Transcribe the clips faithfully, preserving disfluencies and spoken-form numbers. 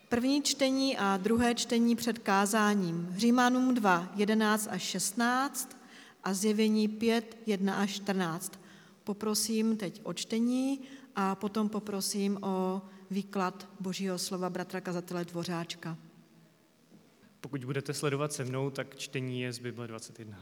První čtení a druhé čtení před kázáním. Římanům dva, jedenáct až šestnáct a Zjevení pět, jedna až čtrnáct. Poprosím teď o čtení a potom poprosím o výklad Božího slova bratra kazatele Dvořáčka. Pokud budete sledovat se mnou, tak čtení je z Bible dvacet jedna.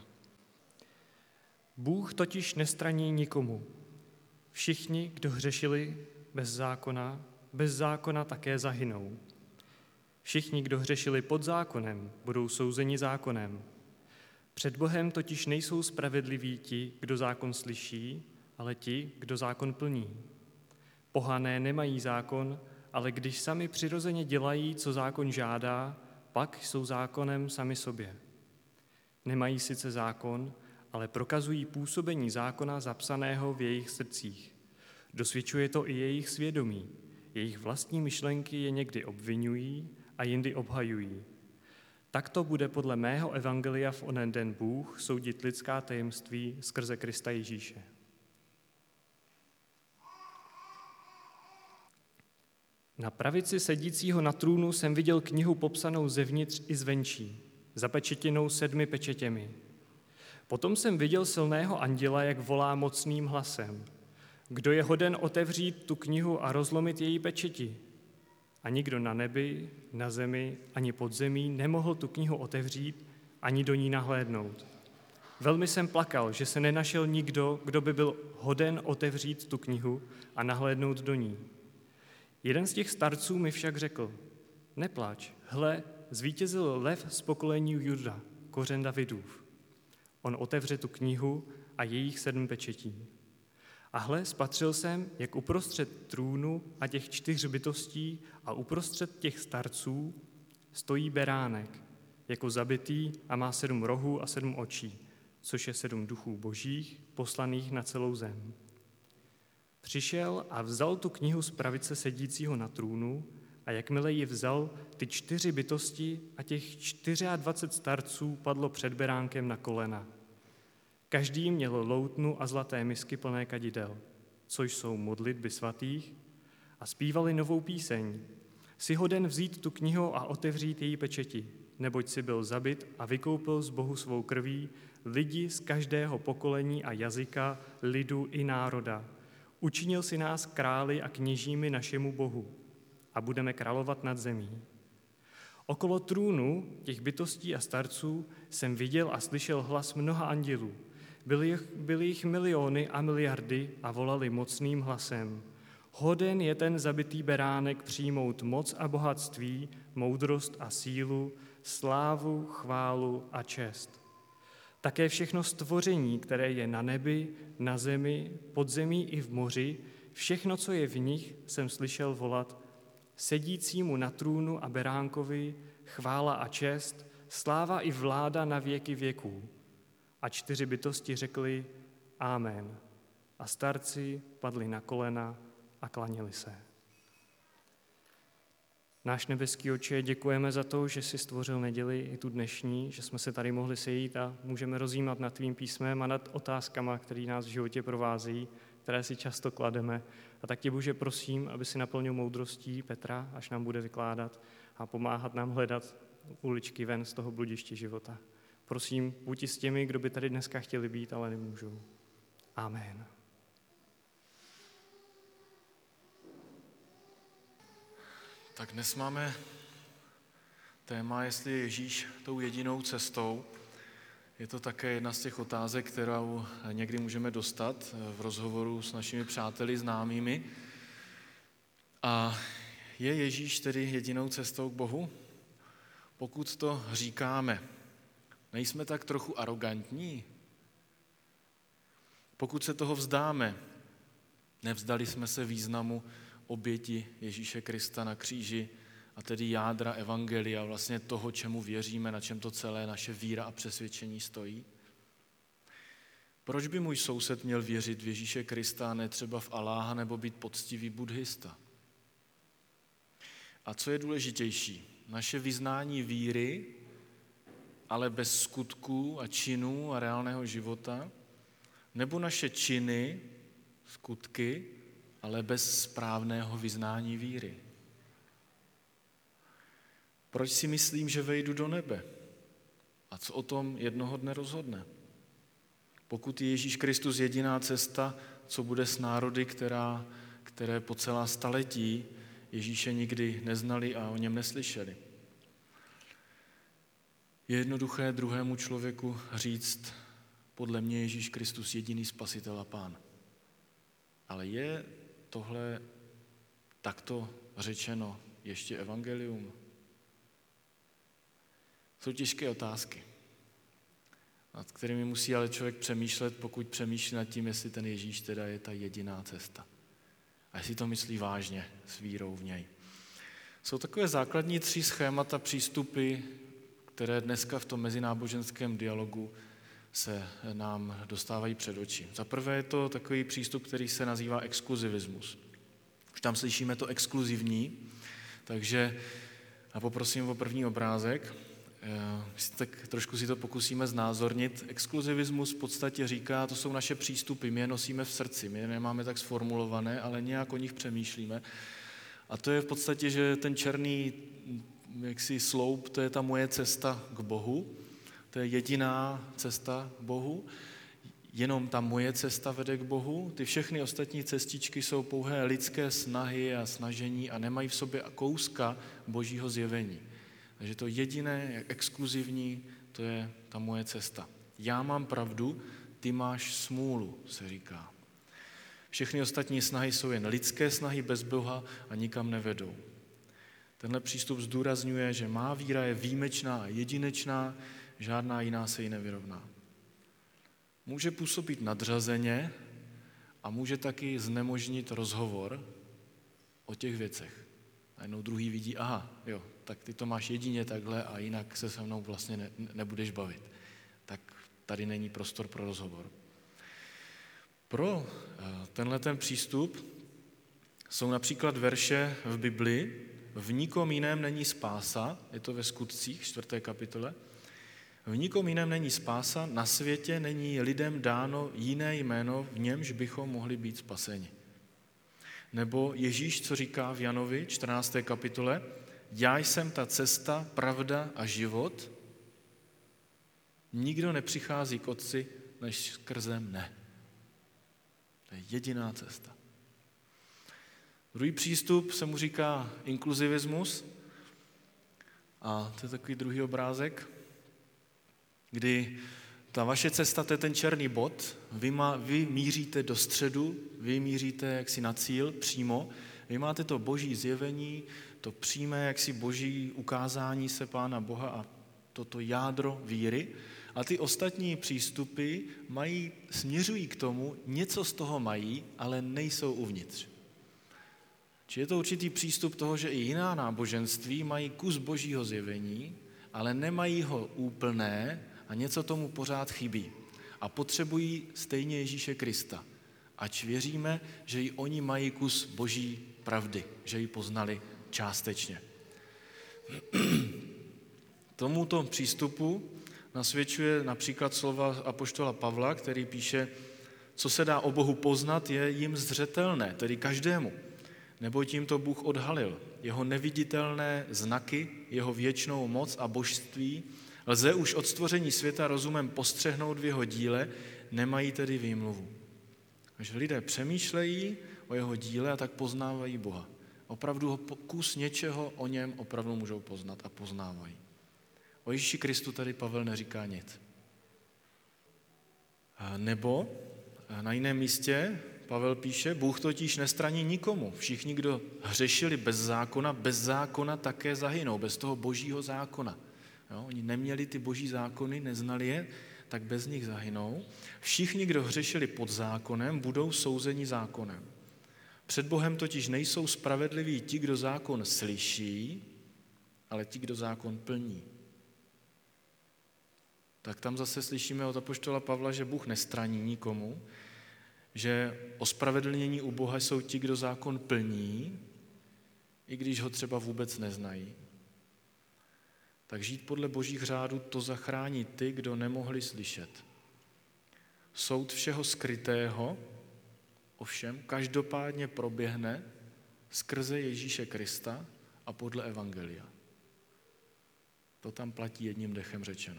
Bůh totiž nestraní nikomu. Všichni, kdo hřešili bez zákona, bez zákona také zahynou. Všichni, kdo hřešili pod zákonem, budou souzeni zákonem. Před Bohem totiž nejsou spravedliví ti, kdo zákon slyší, ale ti, kdo zákon plní. Pohané nemají zákon, ale když sami přirozeně dělají, co zákon žádá, pak jsou zákonem sami sobě. Nemají sice zákon, ale prokazují působení zákona zapsaného v jejich srdcích. Dosvědčuje to i jejich svědomí. Jejich vlastní myšlenky je někdy obvinují a jindy obhajují. Takto bude podle mého evangelia v onen den Bůh soudit lidská tajemství skrze Krista Ježíše. Na pravici sedícího na trůnu jsem viděl knihu popsanou zevnitř i zvenčí, zapečetěnou sedmi pečetěmi. Potom jsem viděl silného anděla, jak volá mocným hlasem. Kdo je hoden otevřít tu knihu a rozlomit její pečeti? A nikdo na nebi, na zemi, ani pod zemí nemohl tu knihu otevřít, ani do ní nahlédnout. Velmi jsem plakal, že se nenašel nikdo, kdo by byl hoden otevřít tu knihu a nahlédnout do ní. Jeden z těch starců mi však řekl, nepláč, hle, zvítězil lev z pokolení Juda, kořen Davidův. On otevře tu knihu a jejich sedm pečetí. A hle, spatřil jsem, jak uprostřed trůnu a těch čtyř bytostí a uprostřed těch starců stojí beránek, jako zabitý a má sedm rohů a sedm očí, což je sedm duchů božích, poslaných na celou zem. Přišel a vzal tu knihu z pravice sedícího na trůnu a jakmile ji vzal, ty čtyři bytosti a těch dvacet čtyři starců padlo před beránkem na kolena. Každý měl loutnu a zlaté misky plné kadidel, což jsou modlitby svatých, a zpívali novou píseň. Jsi hoden vzít tu knihu a otevřít její pečeti, neboť si byl zabit a vykoupil z Bohu svou krví lidi z každého pokolení a jazyka, lidu i národa. Učinil si nás králi a kněžími našemu Bohu a budeme královat nad zemí. Okolo trůnu těch bytostí a starců jsem viděl a slyšel hlas mnoha andělů. Byly jich, byly jich miliony a miliardy a volali mocným hlasem. Hoden je ten zabitý beránek přijmout moc a bohatství, moudrost a sílu, slávu, chválu a čest. Také všechno stvoření, které je na nebi, na zemi, pod zemí i v moři, všechno, co je v nich, jsem slyšel volat sedícímu na trůnu a beránkovi, chvála a čest, sláva i vláda na věky věků. A čtyři bytosti řekli Amen. A starci padli na kolena a klaněli se. Náš nebeský Otče, děkujeme za to, že jsi stvořil neděli i tu dnešní, že jsme se tady mohli sejít a můžeme rozjímat nad tvým písmem a nad otázkama, které nás v životě provázejí, které si často klademe. A tak tě, Bože, prosím, aby si naplnil moudrostí Petra, až nám bude vykládat a pomáhat nám hledat uličky ven z toho bludiště života. Prosím, buď i s těmi, kdo by tady dneska chtěli být, ale nemůžou. Amen. Tak dnes máme téma, jestli je Ježíš tou jedinou cestou. Je to také jedna z těch otázek, kterou někdy můžeme dostat v rozhovoru s našimi přáteli, známými. A je Ježíš tedy jedinou cestou k Bohu? Pokud to říkáme, nejsme tak trochu arrogantní? Pokud se toho vzdáme, nevzdali jsme se významu oběti Ježíše Krista na kříži a tedy jádra evangelia, vlastně toho, čemu věříme, na čem to celé naše víra a přesvědčení stojí? Proč by můj soused měl věřit v Ježíše Krista a ne třeba v Aláha nebo být poctivý buddhista? A co je důležitější? Naše vyznání víry, ale bez skutků a činů a reálného života, nebo naše činy, skutky, ale bez správného vyznání víry? Proč si myslím, že vejdu do nebe? A co o tom jednoho dne rozhodne? Pokud je Ježíš Kristus jediná cesta, co bude s národy, která, které po celá staletí Ježíše nikdy neznali a o něm neslyšeli? Je jednoduché druhému člověku říct, podle mě Ježíš Kristus jediný spasitel a pán. Ale je tohle takto řečeno ještě evangelium? Jsou těžké otázky, nad kterými musí ale člověk přemýšlet, pokud přemýšlí nad tím, jestli ten Ježíš teda je ta jediná cesta. A jestli to myslí vážně s vírou v něj. Jsou takové základní tři schémata, přístupy, které dneska v tom mezináboženském dialogu se nám dostávají před oči. Za prvé je to takový přístup, který se nazývá exkluzivismus. Už tam slyšíme to exkluzivní, takže a poprosím o první obrázek. Tak trošku si to pokusíme znázornit. Exkluzivismus v podstatě říká, to jsou naše přístupy, my je nosíme v srdci, my je nemáme tak sformulované, ale nějak o nich přemýšlíme. A to je v podstatě, že ten černý jaksi sloup, to je ta moje cesta k Bohu, to je jediná cesta k Bohu, jenom ta moje cesta vede k Bohu, ty všechny ostatní cestičky jsou pouhé lidské snahy a snažení a nemají v sobě kouska Božího zjevení. Takže to jediné, exkluzivní, to je ta moje cesta. Já mám pravdu, ty máš smůlu, se říká. Všechny ostatní snahy jsou jen lidské snahy bez Boha a nikam nevedou. Tenhle přístup zdůrazňuje, že má víra je výjimečná a jedinečná, žádná jiná se jí nevyrovná. Může působit nadřazeně a může taky znemožnit rozhovor o těch věcech. A jednou druhý vidí, aha, jo, tak ty to máš jedině takhle a jinak se se mnou vlastně ne, nebudeš bavit. Tak tady není prostor pro rozhovor. Pro tenhle ten přístup jsou například verše v Biblii, v nikom jiném není spása, je to ve Skutcích, čtvrté kapitole, v nikom jiném není spása, na světě není lidem dáno jiné jméno, v němž bychom mohli být spaseni. Nebo Ježíš, co říká v Janovi, čtrnácté kapitole, já jsem ta cesta, pravda a život, nikdo nepřichází k Otci, než skrze mne. To je jediná cesta. Druhý přístup se mu říká inkluzivismus a to je takový druhý obrázek, kdy ta vaše cesta, to je ten černý bod, vy, má, vy míříte do středu, vy míříte jaksi na cíl přímo, vy máte to boží zjevení, to přímé jaksi boží ukázání se Pána Boha a toto jádro víry a ty ostatní přístupy mají, směřují k tomu, něco z toho mají, ale nejsou uvnitř. Či je to určitý přístup toho, že i jiná náboženství mají kus božího zjevení, ale nemají ho úplné a něco tomu pořád chybí. A potřebují stejně Ježíše Krista. Ač věříme, že i oni mají kus boží pravdy, že ji poznali částečně. Tomuto přístupu nasvědčuje například slova apoštola Pavla, který píše, co se dá o Bohu poznat, je jim zřetelné, tedy každému. Neboť jim to Bůh odhalil. Jeho neviditelné znaky, jeho věčnou moc a božství lze už od stvoření světa rozumem postřehnout v jeho díle, nemají tedy výmluvu. Takže lidé přemýšlejí o jeho díle a tak poznávají Boha. Opravdu ho kus něčeho o něm opravdu můžou poznat a poznávají. O Ježíši Kristu tady Pavel neříká nic. Nebo na jiném místě Pavel píše, Bůh totiž nestraní nikomu. Všichni, kdo hřešili bez zákona, bez zákona také zahynou, bez toho božího zákona. Jo, oni neměli ty boží zákony, neznali je, tak bez nich zahynou. Všichni, kdo hřešili pod zákonem, budou souzeni zákonem. Před Bohem totiž nejsou spravedliví ti, kdo zákon slyší, ale ti, kdo zákon plní. Tak tam zase slyšíme od apoštola Pavla, že Bůh nestraní nikomu, že ospravedlnění u Boha jsou ti, kdo zákon plní, i když ho třeba vůbec neznají. Tak žít podle božích řádů to zachrání ty, kdo nemohli slyšet. Soud všeho skrytého ovšem každopádně proběhne skrze Ježíše Krista a podle evangelia. To tam platí jedním dechem řečeno.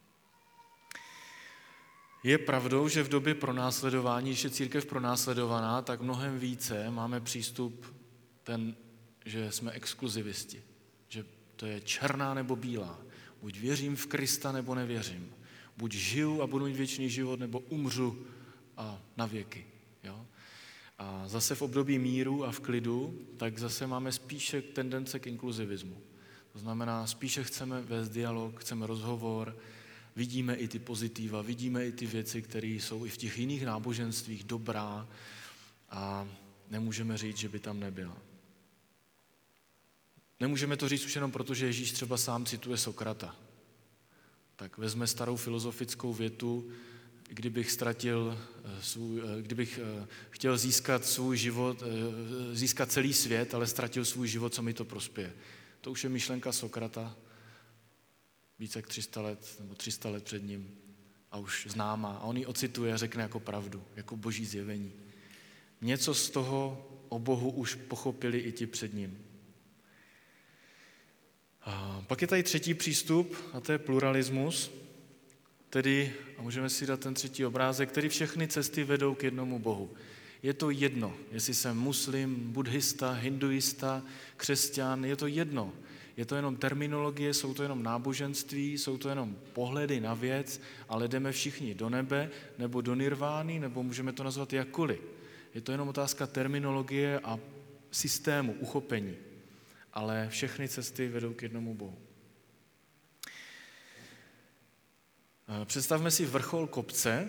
Je pravdou, že v době pronásledování, když je církev pronásledovaná, tak mnohem více máme přístup ten, že jsme exkluzivisti, že to je černá nebo bílá. Buď věřím v Krista, nebo nevěřím. Buď žiju a budu mít věčný život, nebo umřu a na věky. Jo? A zase v období míru a v klidu, tak zase máme spíše tendence k inkluzivismu. To znamená, spíše chceme vést dialog, chceme rozhovor, vidíme i ty pozitiva, vidíme i ty věci, které jsou i v těch jiných náboženstvích dobrá a nemůžeme říct, že by tam nebyla. Nemůžeme to říct už jenom proto, že Ježíš třeba sám cituje Sokrata. Tak vezme starou filozofickou větu, kdybych ztratil svůj, kdybych chtěl získat svůj život, získat celý svět, ale ztratil svůj život, co mi to prospěje. To už je myšlenka Sokrata, více jak tři sta let, nebo tři sta let před ním a už známá. A on ji ocituje a řekne jako pravdu, jako boží zjevení. Něco z toho o Bohu už pochopili i ti před ním. A pak je tady třetí přístup a to je pluralismus, tedy, a můžeme si dát ten třetí obrázek, který všechny cesty vedou k jednomu Bohu. Je to jedno, jestli jsem muslim, buddhista, hinduista, křesťan, je to jedno. Je to jenom terminologie, jsou to jenom náboženství, jsou to jenom pohledy na věc, ale jdeme všichni do nebe, nebo do nirvány, nebo můžeme to nazvat jakkoliv. Je to jenom otázka terminologie a systému, uchopení. Ale všechny cesty vedou k jednomu Bohu. Představme si vrchol kopce,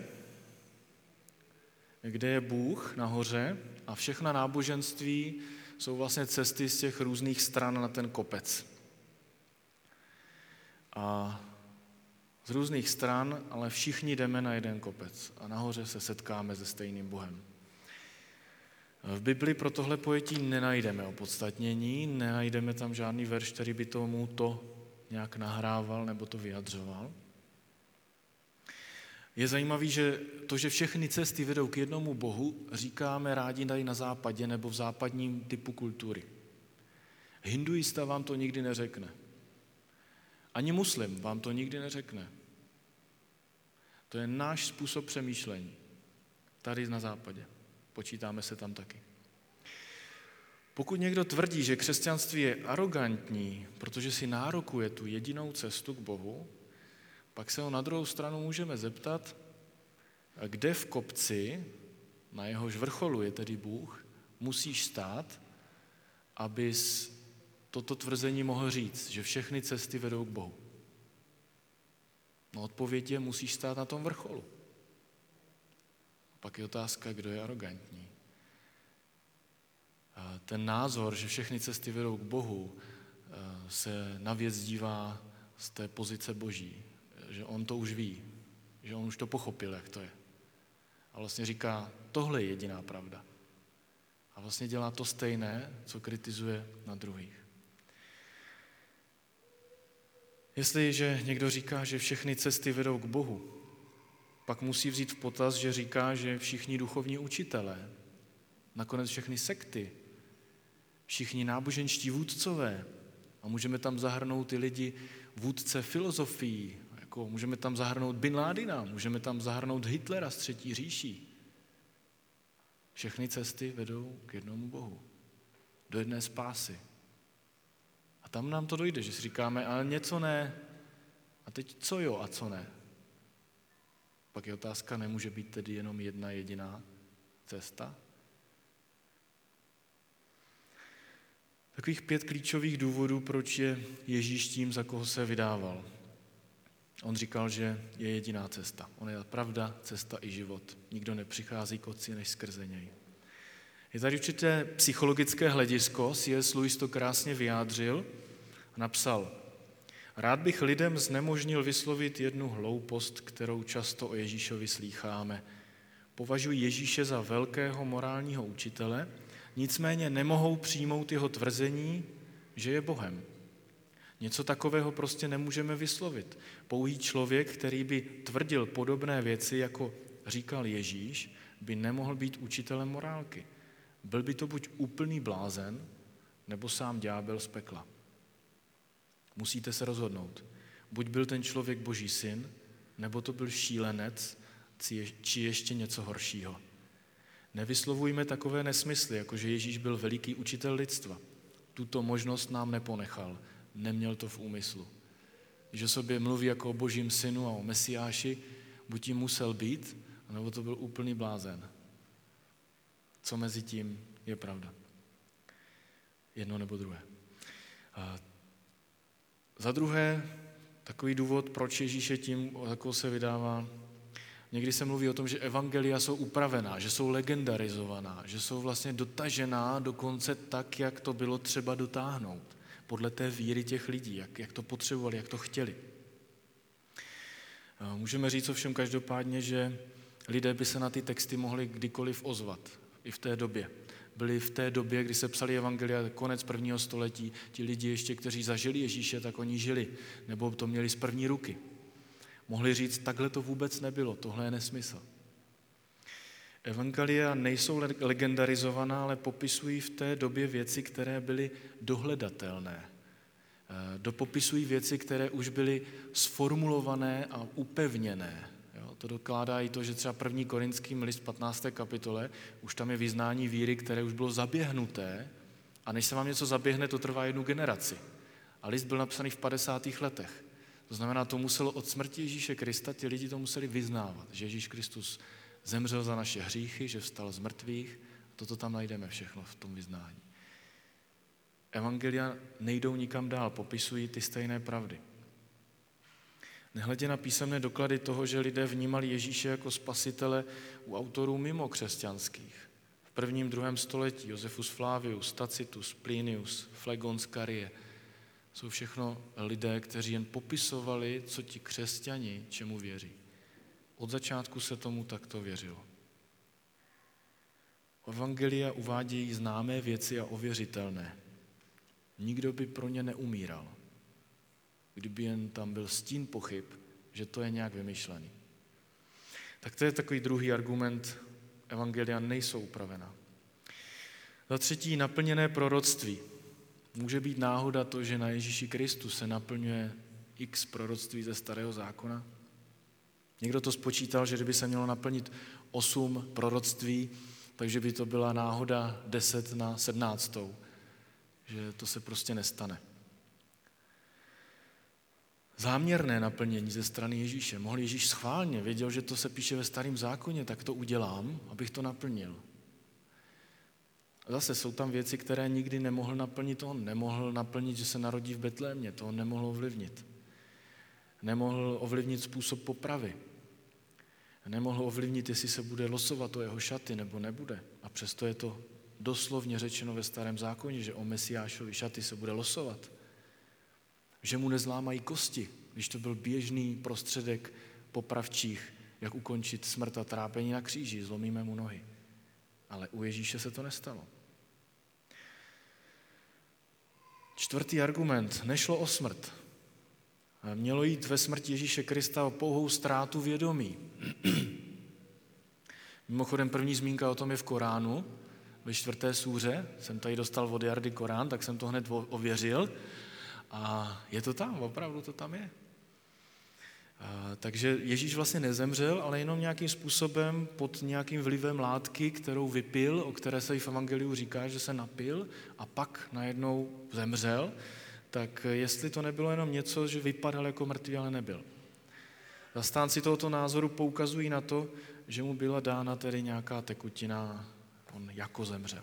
kde je Bůh nahoře a všechna náboženství jsou vlastně cesty z těch různých stran na ten kopec. A z různých stran, ale všichni jdeme na jeden kopec a nahoře se setkáme se stejným Bohem. V Bibli pro tohle pojetí nenajdeme opodstatnění, nenajdeme tam žádný verš, který by tomu to nějak nahrával nebo to vyjadřoval. Je zajímavé, že to, že všechny cesty vedou k jednomu Bohu, říkáme rádi tady na západě nebo v západním typu kultury. Hinduista vám to nikdy neřekne. Ani muslim vám to nikdy neřekne. To je náš způsob přemýšlení. Tady na západě. Počítáme se tam taky. Pokud někdo tvrdí, že křesťanství je arrogantní, protože si nárokuje tu jedinou cestu k Bohu, pak se ho na druhou stranu můžeme zeptat, kde v kopci, na jehož vrcholu je tedy Bůh, musíš stát, abys toto tvrzení mohl říct, že všechny cesty vedou k Bohu. No odpověď je, musíš stát na tom vrcholu. Pak je otázka, kdo je arrogantní. A ten názor, že všechny cesty vedou k Bohu, se na věc dívá z té pozice boží, že on to už ví, že on už to pochopil, jak to je. A vlastně říká, tohle je jediná pravda. A vlastně dělá to stejné, co kritizuje na druhých. Jestliže někdo říká, že všechny cesty vedou k Bohu, pak musí vzít v potaz, že říká, že všichni duchovní učitelé, nakonec všechny sekty, všichni náboženští vůdcové, a můžeme tam zahrnout ty lidi vůdce filozofií, jako můžeme tam zahrnout Bin Ládina, můžeme tam zahrnout Hitlera z třetí říší. Všechny cesty vedou k jednomu Bohu, do jedné spásy. A tam nám to dojde, že si říkáme, ale něco ne, a teď co jo a co ne. Pak je otázka, nemůže být tedy jenom jedna jediná cesta? Takových pět klíčových důvodů, proč je Ježíš tím, za koho se vydával. On říkal, že je jediná cesta. On je pravda, cesta i život. Nikdo nepřichází k Otci než skrze něj. Je tady určité psychologické hledisko, C S Lewis to krásně vyjádřil a napsal: Rád bych lidem znemožnil vyslovit jednu hloupost, kterou často o Ježíšovi slýcháme. Považují Ježíše za velkého morálního učitele, nicméně nemohou přijmout jeho tvrzení, že je Bohem. Něco takového prostě nemůžeme vyslovit. Pouhý člověk, který by tvrdil podobné věci, jako říkal Ježíš, by nemohl být učitelem morálky. Byl by to buď úplný blázen, nebo sám ďábel z pekla. Musíte se rozhodnout. Buď byl ten člověk Boží syn, nebo to byl šílenec, či ještě něco horšího. Nevyslovujme takové nesmysly, jako že Ježíš byl veliký učitel lidstva. Tuto možnost nám neponechal, neměl to v úmyslu. Když o sobě mluví jako o Božím synu a o Mesiáši, buď tím musel být, nebo to byl úplný blázen. Co mezi tím je pravda? Jedno nebo druhé. A za druhé, takový důvod, proč Ježíš je tím, jakou se vydává. Někdy se mluví o tom, že evangelia jsou upravená, že jsou legendarizovaná, že jsou vlastně dotažená dokonce tak, jak to bylo třeba dotáhnout, podle té víry těch lidí, jak, jak to potřebovali, jak to chtěli. A můžeme říct ovšem každopádně, že lidé by se na ty texty mohli kdykoliv ozvat, i v té době. Byli v té době, kdy se psali evangelia, konec prvního století, ti lidi ještě, kteří zažili Ježíše, tak oni žili, nebo to měli z první ruky. Mohli říct, takhle to vůbec nebylo, tohle je nesmysl. Evangelia nejsou legendarizovaná, ale popisují v té době věci, které byly dohledatelné. Dopopisují věci, které už byly sformulované a upevněné. Jo, to dokládá i to, že třeba první Korinským list patnácté kapitole, už tam je vyznání víry, které už bylo zaběhnuté, a než se vám něco zaběhne, to trvá jednu generaci. A list byl napsaný v padesátých letech. To znamená, to muselo od smrti Ježíše Krista, ti lidi to museli vyznávat, že Ježíš Kristus zemřel za naše hříchy, že vstal z mrtvých. Toto tam najdeme všechno v tom vyznání. Evangelia nejdou nikam dál, popisují ty stejné pravdy. Nehledě na písemné doklady toho, že lidé vnímali Ježíše jako spasitele u autorů mimo křesťanských. V prvním, druhém století Josephus Flavius, Tacitus, Plinius, Flegon z Carie jsou všechno lidé, kteří jen popisovali, co ti křesťani čemu věří. Od začátku se tomu takto věřilo. Evangelia uvádějí známé věci a ověřitelné. Nikdo by pro ně neumíral, kdyby jen tam byl stín pochyb, že to je nějak vymyšlený. Tak to je takový druhý argument, evangelia nejsou upravená. Za třetí, naplněné proroctví. Může být náhoda to, že na Ježíši Kristu se naplňuje x proroctví ze Starého zákona? Někdo to spočítal, že kdyby se mělo naplnit osm proroctví, takže by to byla náhoda deset na sedmnáctou. Že to se prostě nestane. Záměrné naplnění ze strany Ježíše. Mohl Ježíš schválně, věděl, že to se píše ve Starém zákoně, tak to udělám, abych to naplnil. A zase jsou tam věci, které nikdy nemohl naplnit on. Nemohl naplnit, že se narodí v Betlémě, to on nemohl ovlivnit. Nemohl ovlivnit způsob popravy. Nemohl ovlivnit, jestli se bude losovat o jeho šaty nebo nebude. A přesto je to doslovně řečeno ve Starém zákoně, že o Mesiášovi šaty se bude losovat. Že mu nezlámají kosti, když to byl běžný prostředek popravčích, jak ukončit smrt a trápení na kříži, zlomíme mu nohy. Ale u Ježíše se to nestalo. Čtvrtý argument. Nešlo o smrt. Mělo jít ve smrti Ježíše Krista o pouhou ztrátu vědomí. Mimochodem první zmínka o tom je v Koránu, ve čtvrté súře. Jsem tady dostal od Jardy Korán, tak jsem to hned ověřil. A je to tam, opravdu to tam je. A, takže Ježíš vlastně nezemřel, ale jenom nějakým způsobem pod nějakým vlivem látky, kterou vypil, o které se i v Evangeliu říká, že se napil a pak najednou zemřel, tak jestli to nebylo jenom něco, že vypadal jako mrtvý, ale nebyl. Zastánci tohoto názoru poukazují na to, že mu byla dána tedy nějaká tekutina, on jako zemřel.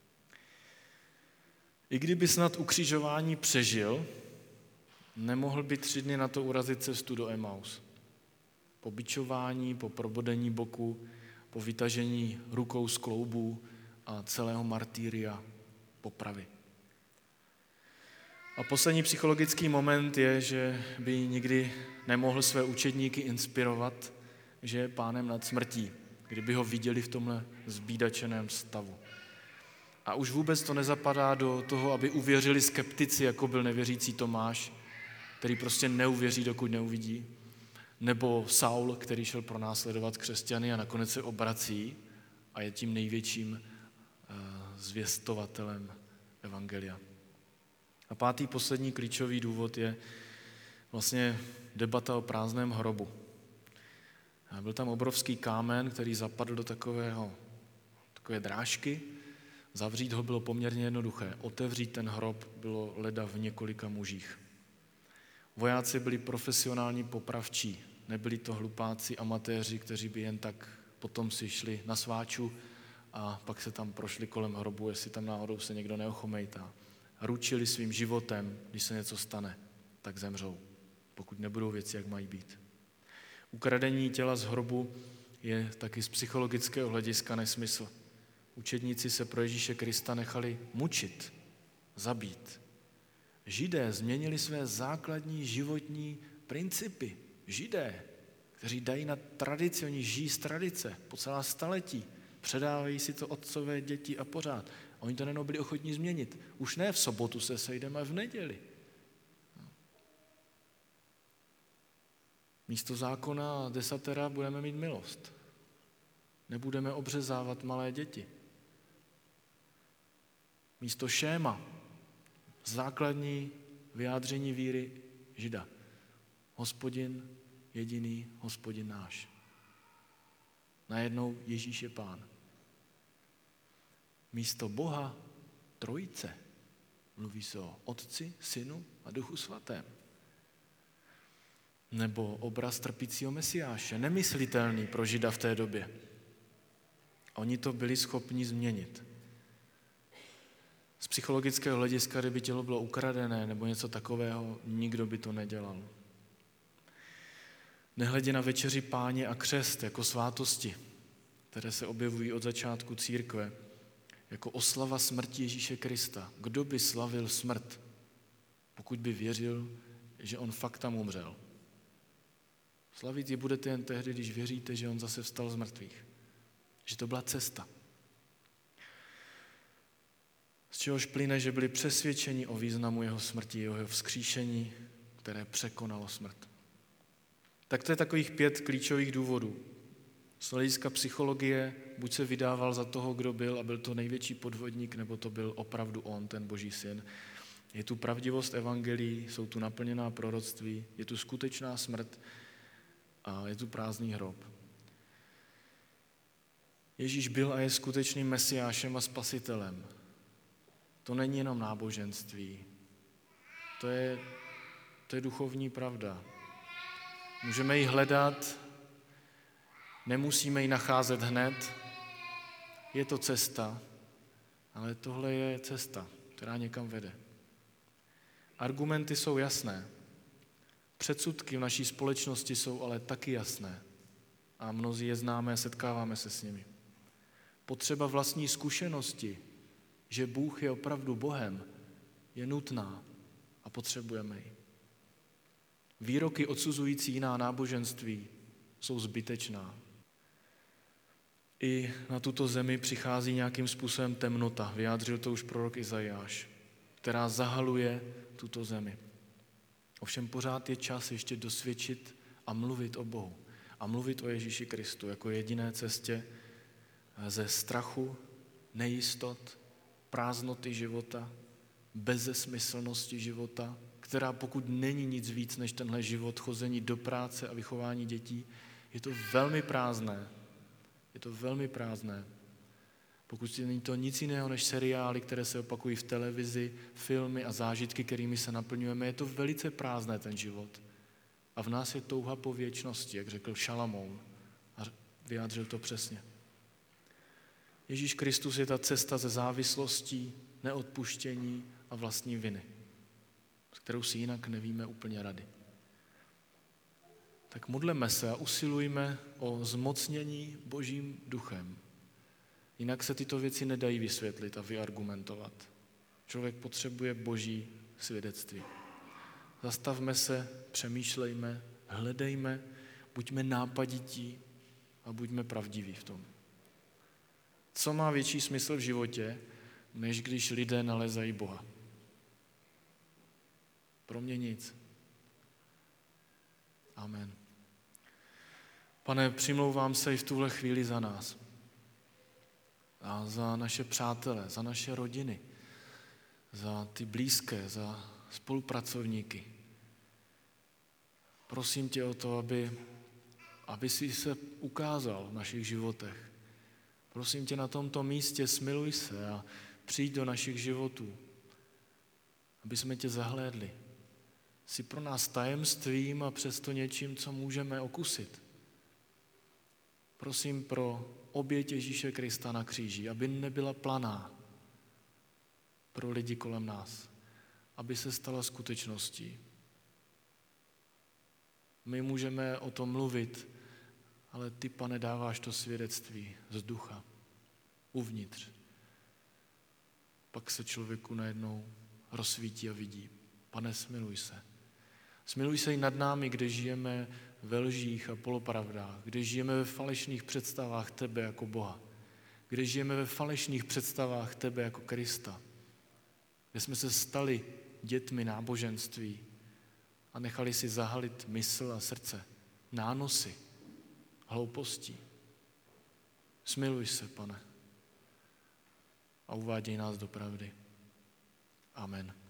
I kdyby snad ukřižování přežil, nemohl by tři dny na to urazit cestu do Emaus. Po bičování, po probodení boku, po vytažení rukou z kloubů a celého martýria popravy. A poslední psychologický moment je, že by nikdy nemohl své učedníky inspirovat, že je pánem nad smrtí, kdyby ho viděli v tomhle zbídačeném stavu. A už vůbec to nezapadá do toho, aby uvěřili skeptici, jako byl nevěřící Tomáš, který prostě neuvěří, dokud neuvidí, nebo Saul, který šel pronásledovat křesťany a nakonec se obrací a je tím největším zvěstovatelem evangelia. A pátý, poslední klíčový důvod je, vlastně debata o prázdném hrobu. A byl tam obrovský kámen, který zapadl do takového, takové drážky. Zavřít ho bylo poměrně jednoduché. Otevřít ten hrob bylo leda v několika mužích. Vojáci byli profesionální popravčí. Nebyli to hlupáci, amatéři, kteří by jen tak potom si šli na sváču a pak se tam prošli kolem hrobu, jestli tam náhodou se někdo neochomejtá. Ručili svým životem, když se něco stane, tak zemřou, pokud nebudou věci, jak mají být. Ukradení těla z hrobu je taky z psychologického hlediska nesmysl. Učedníci se pro Ježíše Krista nechali mučit, zabít. Židé změnili své základní životní principy. Židé, kteří dají na tradici, oni žijí z tradice po celá staletí, předávají si to otcové děti a pořád. A oni to nejenom byli ochotní změnit. Už ne v sobotu se sejdeme, v neděli. Místo zákona a desatera budeme mít milost. Nebudeme obřezávat malé děti. Místo šéma, základní vyjádření víry Žida. Hospodin jediný, Hospodin náš. Najednou Ježíš je Pán. Místo Boha trojice mluví se o Otci, Synu a Duchu Svatém. Nebo obraz trpícího Mesiáše, nemyslitelný pro Žida v té době. Oni to byli schopni změnit. Z psychologického hlediska, kdyby tělo bylo ukradené nebo něco takového, nikdo by to nedělal. Nehledě na večeři Páně a křest jako svátosti, které se objevují od začátku církve, jako oslava smrti Ježíše Krista. Kdo by slavil smrt, pokud by věřil, že on fakt tam umřel? Slavit ji budete jen tehdy, když věříte, že on zase vstal z mrtvých. Že to byla cesta. Z čehož plyne, že byli přesvědčeni o významu jeho smrti, jeho vzkříšení, které překonalo smrt. Tak to je takových pět klíčových důvodů. Z hlediska psychologie buď se vydával za toho, kdo byl a byl to největší podvodník, nebo to byl opravdu on, ten Boží syn. Je tu pravdivost evangelií, jsou tu naplněná proroctví, je tu skutečná smrt a je tu prázdný hrob. Ježíš byl a je skutečným mesiášem a spasitelem. To není jenom náboženství, to je, to je duchovní pravda. Můžeme ji hledat, nemusíme ji nacházet hned, je to cesta, ale tohle je cesta, která někam vede. Argumenty jsou jasné, předsudky v naší společnosti jsou ale taky jasné a mnozí je známe a setkáváme se s nimi. Potřeba vlastní zkušenosti, že Bůh je opravdu Bohem, je nutná a potřebujeme ji. Výroky odsuzující jiná náboženství jsou zbytečná. I na tuto zemi přichází nějakým způsobem temnota, vyjádřil to už prorok Izajáš, která zahaluje tuto zemi. Ovšem pořád je čas ještě dosvědčit a mluvit o Bohu. A mluvit o Ježíši Kristu jako jediné cestě ze strachu, nejistot, prázdnoty života, bezesmyslnosti života, která pokud není nic víc než tenhle život, chození do práce a vychování dětí, je to velmi prázdné. Je to velmi prázdné. Pokud není to nic jiného než seriály, které se opakují v televizi, filmy a zážitky, kterými se naplňujeme, je to velice prázdné ten život. A v nás je touha po věčnosti, jak řekl Šalamoun. A vyjádřil to přesně. Ježíš Kristus je ta cesta ze závislostí, neodpuštění a vlastní viny, s kterou si jinak nevíme úplně rady. Tak modleme se a usilujme o zmocnění Božím duchem. Jinak se tyto věci nedají vysvětlit a vyargumentovat. Člověk potřebuje Boží svědectví. Zastavme se, přemýšlejme, hledejme, buďme nápadití a buďme pravdiví v tom. Co má větší smysl v životě, než když lidé nalezají Boha? Pro mě nic. Amen. Pane, přimlouvám se i v tuhle chvíli za nás. A za naše přátele, za naše rodiny, za ty blízké, za spolupracovníky. Prosím tě o to, aby, aby jsi se ukázal v našich životech. Prosím tě na tomto místě, smiluj se a přijď do našich životů, aby jsme tě zahlédli. Jsi pro nás tajemstvím a přesto něčím, co můžeme okusit. Prosím pro oběť Ježíše Krista na kříži, aby nebyla planá pro lidi kolem nás, aby se stala skutečností. My můžeme o tom mluvit, ale ty, Pane, dáváš to svědectví z ducha, uvnitř. Pak se člověku najednou rozsvítí a vidí. Pane, smiluj se. Smiluj se i nad námi, kde žijeme ve lžích a polopravdách, kde žijeme ve falešných představách tebe jako Boha, kde žijeme ve falešných představách tebe jako Krista, kde jsme se stali dětmi náboženství a nechali si zahalit mysl a srdce nánosy, hloupostí. Smiluj se, Pane, a uváděj nás do pravdy. Amen.